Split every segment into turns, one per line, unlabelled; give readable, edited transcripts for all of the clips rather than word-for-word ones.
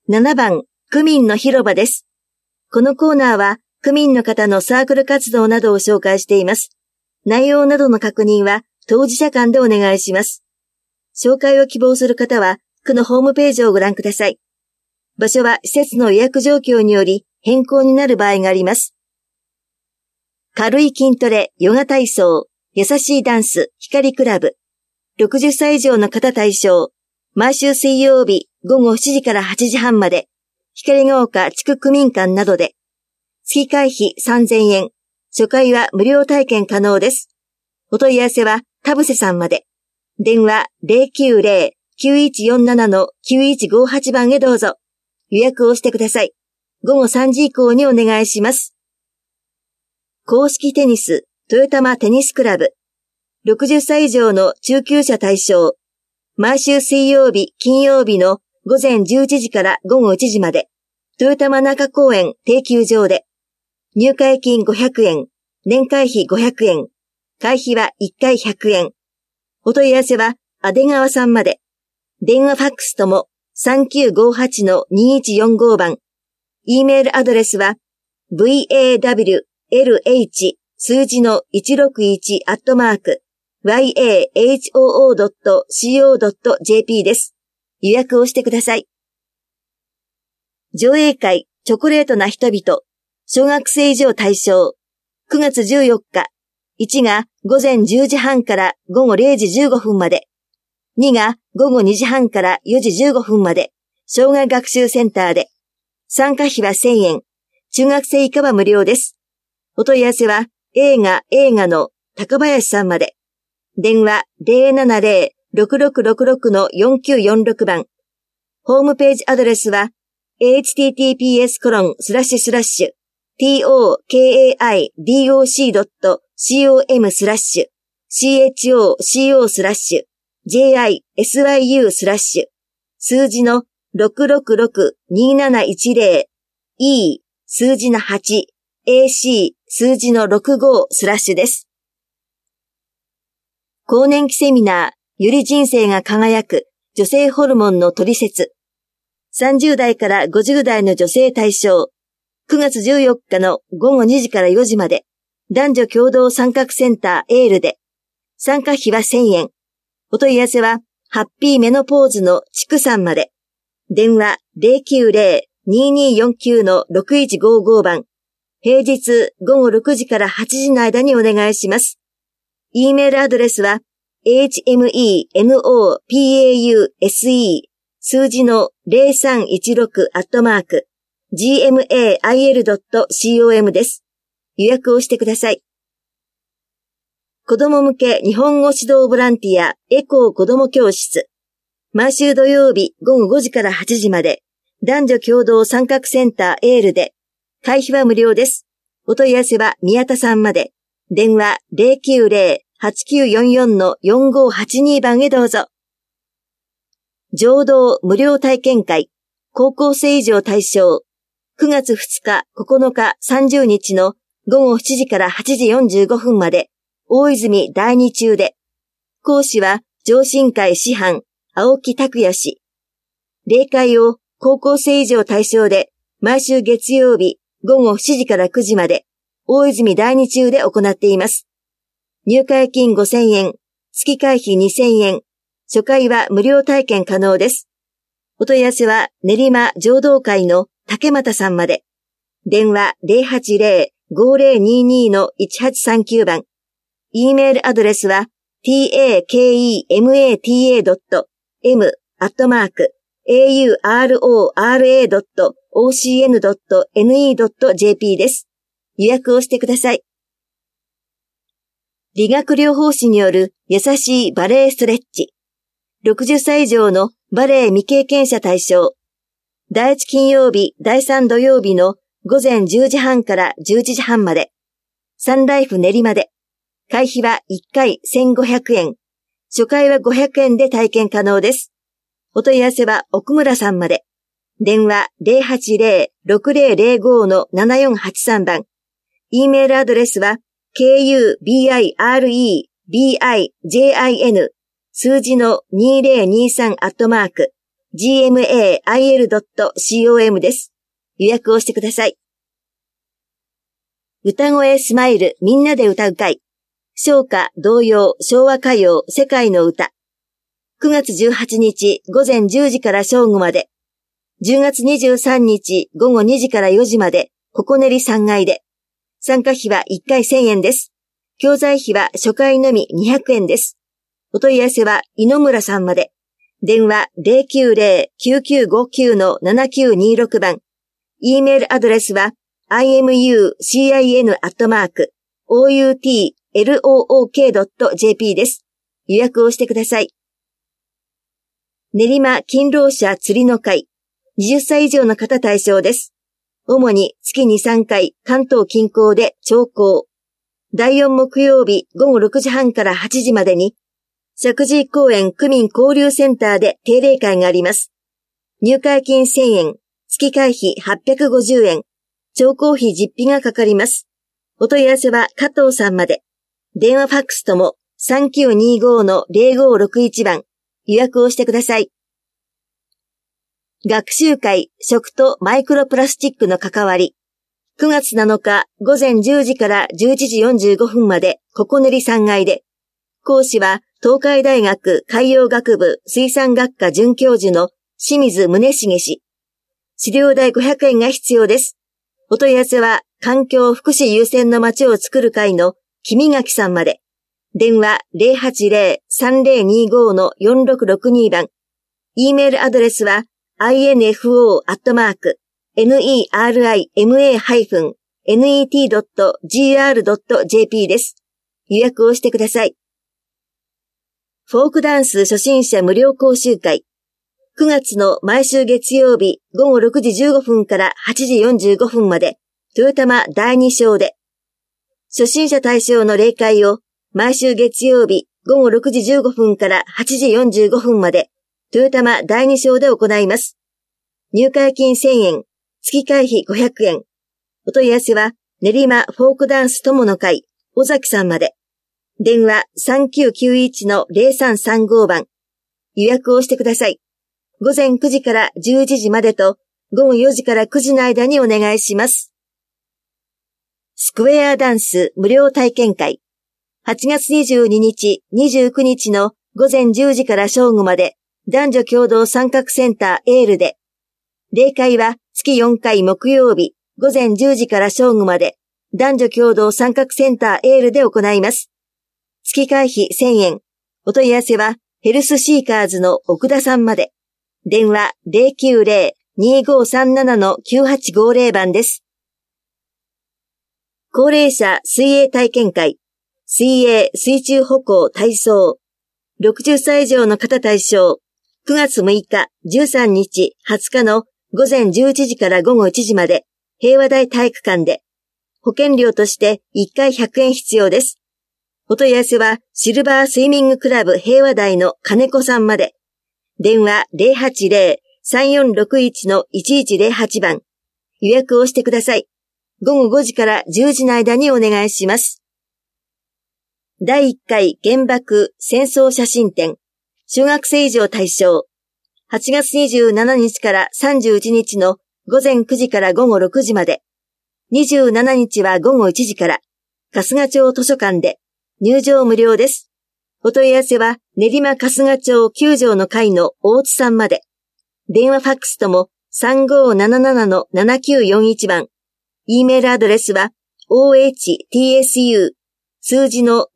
7番、区民の広場です。このコーナーは、区民の方のサークル活動などを紹介しています。内容などの確認は、当事者間でお願いします。紹介を希望する方は、区のホームページをご覧ください。場所は施設の予約状況により変更になる場合があります。軽い筋トレ、ヨガ体操、優しいダンス、光クラブ。60歳以上の方対象。毎週水曜日午後7時から8時半まで。光が丘地区区民館などで。月会費3000円。初回は無料体験可能です。お問い合わせは田臥さんまで。電話 090-9147-9158 番へどうぞ。予約をしてください。午後3時以降にお願いします。公式テニス、豊玉テニスクラブ。60歳以上の中級者対象。毎週水曜日、金曜日の午前11時から午後1時まで。豊玉中公園定休場で。入会金500円。年会費500円。会費は1回100円。お問い合わせは、阿出川さんまで。電話ファックスとも、3958-2145 番。E メールアドレスは、vawlh 数字の 161-yahoo.co.jp です。予約をしてください。上映会、チョコレートな人々。小学生以上対象。9月14日。1が午前10時半から午後0時15分まで。2が午後2時半から4時15分まで。障害学習センターで。参加費は1000円。中学生以下は無料です。お問い合わせは映画の高林さんまで。電話 070-6666-4946 番。ホームページアドレスは https://tokai.com/choco/jisyu/ 数字の 666-2710E 数字の 8AC 数字の65/ です。更年期セミナー、より人生が輝く女性ホルモンのトリセツ。30代から50代の女性対象。9月14日の午後2時から4時まで。男女共同参画センターエールで。参加費は1000円。お問い合わせは、ハッピーメノポーズのちくさんまで。電話 090-2249-6155 番。平日午後6時から8時の間にお願いします。E メールアドレスは hmenopause 数字の 0316@gmail.com です。予約をしてください。子供向け日本語指導ボランティアエコー子供教室。毎週土曜日午後5時から8時まで。男女共同参画センターエールで。会費は無料です。お問い合わせは宮田さんまで。電話 090-8944-4582 番へどうぞ。浄土無料体験会。高校生以上対象。9月2日、9日、30日の午後7時から8時45分まで。大泉第2中で。講師は上信会師範、青木拓也氏。例会を高校生以上対象で、毎週月曜日午後7時から9時まで、大泉第2中で行っています。入会金5000円、月会費2000円、初回は無料体験可能です。お問い合わせは練馬浄土会の竹又さんまで。電話 080-5022-1839 番。E メールアドレスは takemata.m@aurora.ocn.ne.jp です。予約をしてください。理学療法士による優しいバレエストレッチ。60歳以上のバレエ未経験者対象。第1金曜日、第3土曜日の午前10時半から11時半まで。サンライフ練馬で。会費は1回1500円。初回は500円で体験可能です。お問い合わせは奥村さんまで。電話 080-6005-7483 番。E メールアドレスは kubirebijin 数字の2023 gmail.com です。予約をしてください。歌声スマイルみんなで歌う会。唱歌、童謡、昭和歌謡、世界の歌。9月18日午前10時から正午まで。10月23日午後2時から4時まで、ここねり3階で。参加費は1回1000円です。教材費は初回のみ200円です。お問い合わせは井野村さんまで。電話 090-9959-7926 番。E メールアドレスは imucin@outlook.jp です。予約をしてください。練馬勤労者釣りの会。20歳以上の方対象です。主に月に3回関東近郊で聴講。第4木曜日午後6時半から8時までに、石神井公園区民交流センターで定例会があります。入会金1000円、月会費850円、聴講費実費がかかります。お問い合わせは加藤さんまで。電話ファックスとも 3925-0561 番。予約をしてください。学習会食とマイクロプラスチックの関わり。9月7日午前10時から11時45分までここねり3階で。講師は東海大学海洋学部水産学科准教授の清水宗重氏。資料代500円が必要です。お問い合わせは環境福祉優先の街を作る会の君垣さんまで。電話 080-3025-4662 番。E メールアドレスは info@nerima-net.gr.jp です。予約をしてください。フォークダンス初心者無料講習会。9月の毎週月曜日午後6時15分から8時45分まで、豊玉第2章で。初心者対象の例会を毎週月曜日午後6時15分から8時45分まで、豊玉第2章で行います。入会金1000円、月会費500円。お問い合わせは練馬フォークダンス友の会、尾崎さんまで。電話 3991-0335 番。予約をしてください。午前9時から11時までと、午後4時から9時の間にお願いします。スクエアダンス無料体験会。8月22日、29日の午前10時から正午まで、男女共同参画センターエールで。例会は月4回木曜日、午前10時から正午まで、男女共同参画センターエールで行います。月会費1000円。お問い合わせはヘルスシーカーズの奥田さんまで。電話 090-2537-9850 番です。高齢者水泳体験会。水泳、水中歩行、体操。60歳以上の方対象。9月6日、13日、20日の午前11時から午後1時まで、平和台体育館で。保険料として1回100円必要です。お問い合わせはシルバースイミングクラブ平和台の金子さんまで。電話 080-3461-1108 番。予約をしてください。午後5時から10時の間にお願いします。第1回原爆戦争写真展。小学生以上対象。8月27日から31日の午前9時から午後6時まで。27日は午後1時から。春日町図書館で。入場無料です。お問い合わせは練馬春日町9条の会の大津さんまで。電話ファックスとも 3577-7941 番。E メールアドレスは ohtsu 数字の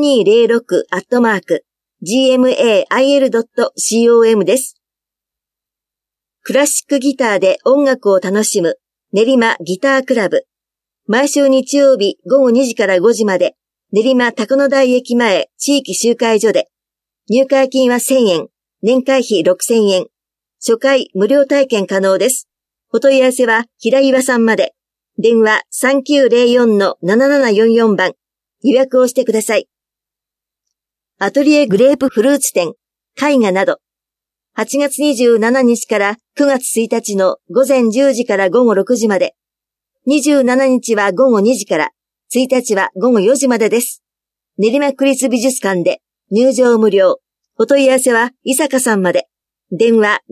5206@gmail.com です。クラシックギターで音楽を楽しむ練馬ギタークラブ。毎週日曜日午後2時から5時まで。練馬高野台駅前地域集会所で。入会金は1000円、年会費6000円。初回無料体験可能です。お問い合わせは平岩さんまで。電話 3904-7744 番。予約をしてください。アトリエグレープフルーツ店、絵画など。8月27日から9月1日の午前10時から午後6時まで。27日は午後2時から。1日は午後4時までです。練馬区立美術館で入場無料。お問い合わせは伊坂さんまで。 電話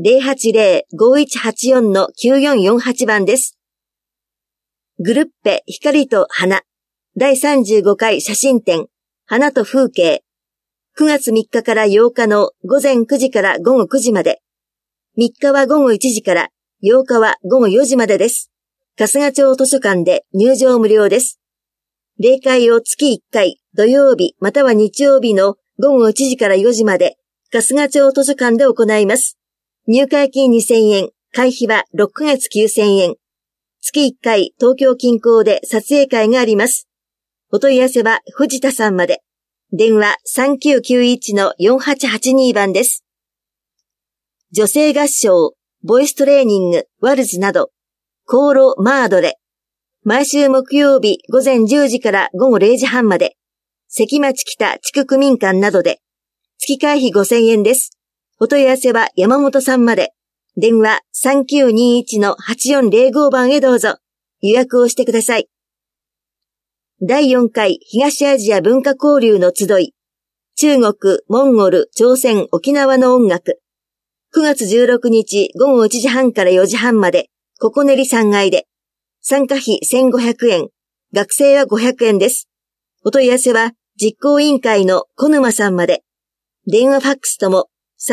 080-5184-9448 番です。グルッペ光と花第35回写真展花と風景9月3日から8日の午前9時から午後9時まで。3日は午後1時から8日は午後4時までです。春日町図書館で入場無料です。例会を月1回土曜日または日曜日の午後1時から4時まで春日町図書館で行います。入会金2000円、会費は6ヶ月9000円。月1回東京近郊で撮影会があります。お問い合わせは藤田さんまで。電話 3991-4882 番です。女性合唱、ボイストレーニング、ワルズなど、コーロ・マードレ。毎週木曜日午前10時から午後0時半まで、関町北地区区民館などで、月会費5000円です。お問い合わせは山本さんまで。電話 3921-8405 番へどうぞ。予約をしてください。第4回東アジア文化交流の集い。中国、モンゴル、朝鮮、沖縄の音楽。9月16日午後1時半から4時半まで、ここねり3階で。参加費1500円。学生は500円です。お問い合わせは実行委員会の小沼さんまで。電話ファックスとも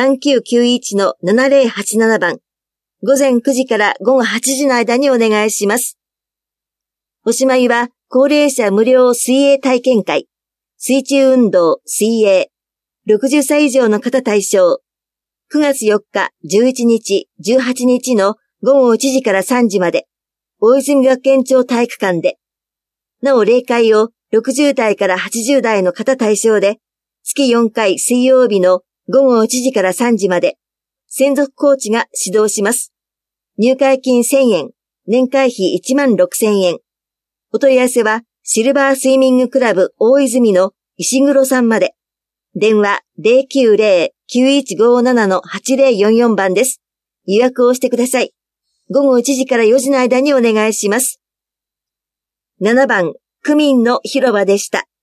3991-7087 番。午前9時から午後8時の間にお願いします。おしまいは高齢者無料水泳体験会。水中運動、水泳。60歳以上の方対象。9月4日、11日、18日の午後1時から3時まで。大泉学園町体育館で。なお例会を60代から80代の方対象で、月4回水曜日の午後1時から3時まで、専属コーチが指導します。入会金1000円、年会費16000円。お問い合わせは、シルバースイミングクラブ大泉の石黒さんまで。電話 090-9157-8044 番です。予約をしてください。午後1時から4時の間にお願いします。7番、区民の広場でした。